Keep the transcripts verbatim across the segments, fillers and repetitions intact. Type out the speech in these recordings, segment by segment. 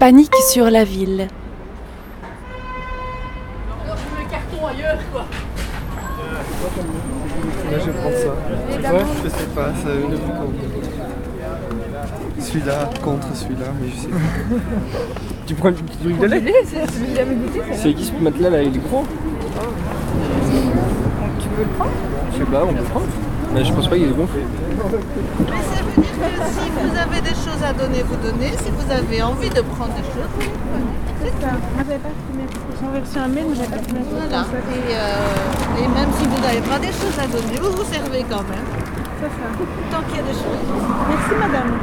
Panique sur la ville. Alors je mets le carton ailleurs quoi. Là je vais prendre ça. C'est quoi? Je sais pas, ça ne plus compte. Celui-là contre celui-là, mais je sais pas. Tu prends une petite truc de lait? C'est qui ce matelas là, il est gros? Tu veux le prendre? Je sais pas, on peut le prendre. Mais je pense pas qu'il est gonflé. Mais ça veut dire que si vous avez des choses à donner, vous donnez. Si vous avez envie de prendre des choses, vous les prenez. C'est ça. Moi j'avais pas fumé parce que j'ai reçu un mail mais j'avais pas fumé. Voilà. Et, euh, et même si vous n'avez pas des choses à donner, vous vous servez quand même. C'est ça. Tant qu'il y a des choses. Merci madame.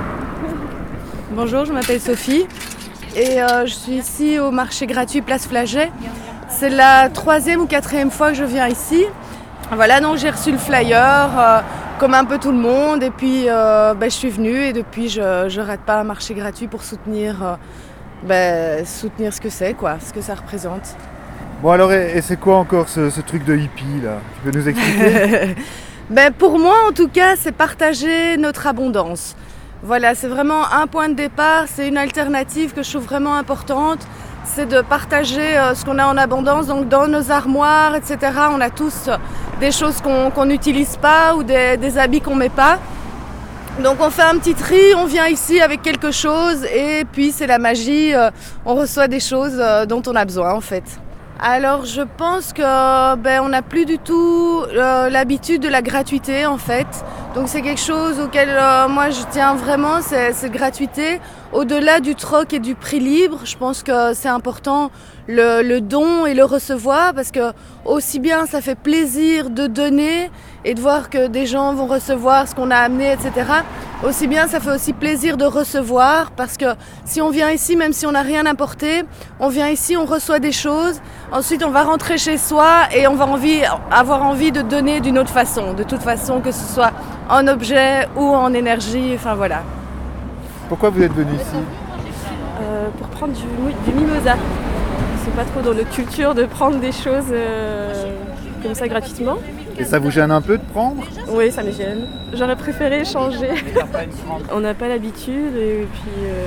Bonjour, je m'appelle Sophie et euh, je suis ici au marché gratuit Place Flaget. C'est la troisième ou quatrième fois que je viens ici. Voilà, donc j'ai reçu le flyer euh, comme un peu tout le monde et puis euh, ben, je suis venue et depuis je ne rate pas un marché gratuit pour soutenir, euh, ben, soutenir ce que c'est, quoi, ce que ça représente. Bon alors, et, et c'est quoi encore ce, ce truc de hippie là? Tu peux nous expliquer? Ben, pour moi en tout cas, c'est partager notre abondance. Voilà, c'est vraiment un point de départ, c'est une alternative que je trouve vraiment importante. C'est de partager euh, ce qu'on a en abondance, donc dans nos armoires, et cetera. On a tous des choses qu'on qu'on n'utilise pas ou des, des habits qu'on ne met pas. Donc on fait un petit tri, on vient ici avec quelque chose et puis c'est la magie, euh, on reçoit des choses euh, dont on a besoin en fait. Alors je pense que ben, on n'a plus du tout euh, l'habitude de la gratuité en fait. Donc c'est quelque chose auquel euh, moi je tiens vraiment, c'est cette gratuité. Au-delà du troc et du prix libre, je pense que c'est important le, le don et le recevoir parce que aussi bien ça fait plaisir de donner et de voir que des gens vont recevoir ce qu'on a amené, et cetera. Aussi bien ça fait aussi plaisir de recevoir parce que si on vient ici, même si on n'a rien apporté, on vient ici, on reçoit des choses. Ensuite, on va rentrer chez soi et on va envie, avoir envie de donner d'une autre façon. De toute façon, que ce soit en objet ou en énergie, enfin voilà. Pourquoi vous êtes venu ici? Euh, pour prendre du, du mimosa. C'est pas trop dans notre culture de prendre des choses euh, comme ça gratuitement. Et ça vous gêne un peu de prendre? Oui, ça me gêne. J'aurais préféré changer. On n'a pas l'habitude et puis euh,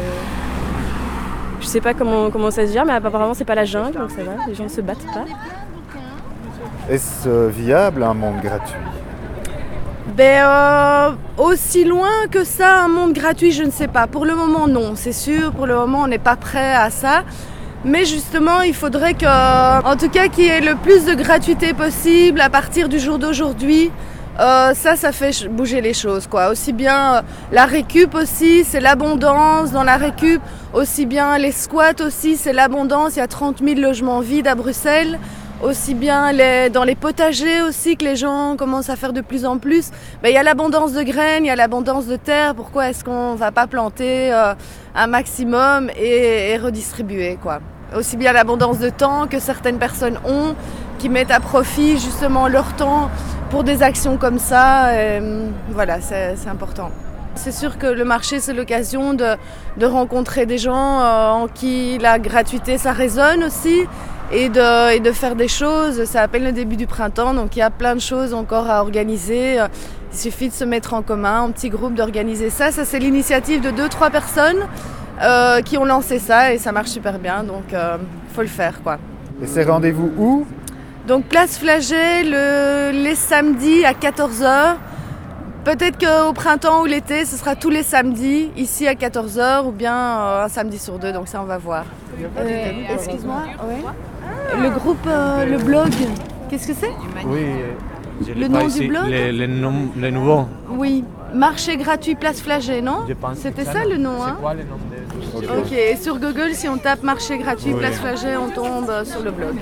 je sais pas comment, comment ça se gère, mais apparemment c'est pas la jungle, donc ça va, les gens ne se battent pas. Est-ce euh, viable un monde gratuit? Ben, euh, aussi loin que ça, un monde gratuit, je ne sais pas. Pour le moment, non, c'est sûr. Pour le moment, on n'est pas prêt à ça. Mais justement, il faudrait que, en tout cas, qu'il y ait le plus de gratuité possible à partir du jour d'aujourd'hui. Euh, ça, ça fait bouger les choses, quoi. Aussi bien euh, la récup aussi, c'est l'abondance dans la récup. Aussi bien les squats aussi, c'est l'abondance. Il y a trente mille logements vides à Bruxelles. Aussi bien les, dans les potagers aussi que les gens commencent à faire de plus en plus. Ben, il y a l'abondance de graines, il y a l'abondance de terre. Pourquoi est-ce qu'on ne va pas planter euh, un maximum et, et redistribuer, quoi. Aussi bien l'abondance de temps que certaines personnes ont, qui mettent à profit justement leur temps pour des actions comme ça. Et, voilà, c'est, c'est important. C'est sûr que le marché, c'est l'occasion de, de rencontrer des gens euh, en qui la gratuité, ça résonne aussi. Et de, et de faire des choses, ça appelle le début du printemps, donc il y a plein de choses encore à organiser. Il suffit de se mettre en commun, en petit groupe, d'organiser ça. Ça, c'est l'initiative de deux, trois personnes euh, qui ont lancé ça et ça marche super bien, donc il euh, faut le faire, quoi. Et c'est rendez-vous où? Donc Place Flaget, le, les samedis à quatorze heures. Peut-être qu'au printemps ou l'été, ce sera tous les samedis, ici à quatorze heures, ou bien euh, un samedi sur deux, donc ça on va voir. Euh, excuse-moi, ouais. Le groupe, euh, le blog, qu'est-ce que c'est? Oui, je le nom du blog? Les, les, nom, les nouveaux. Oui, marché gratuit Place Flaget, non? C'était ça le nom, hein? C'est quoi le nom de... Ok, et sur Google, si on tape marché gratuit oui. Place Flaget, on tombe sur le blog.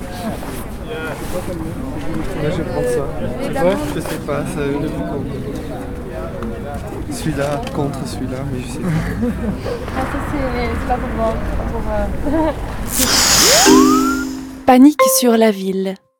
Là je vais prendre ça. C'est quoi? Je sais pas, ça ne plus compte. Celui-là contre celui-là, mais je sais pas. Ah, ça c'est pas pour voir. Pour, euh... Panique sur la ville.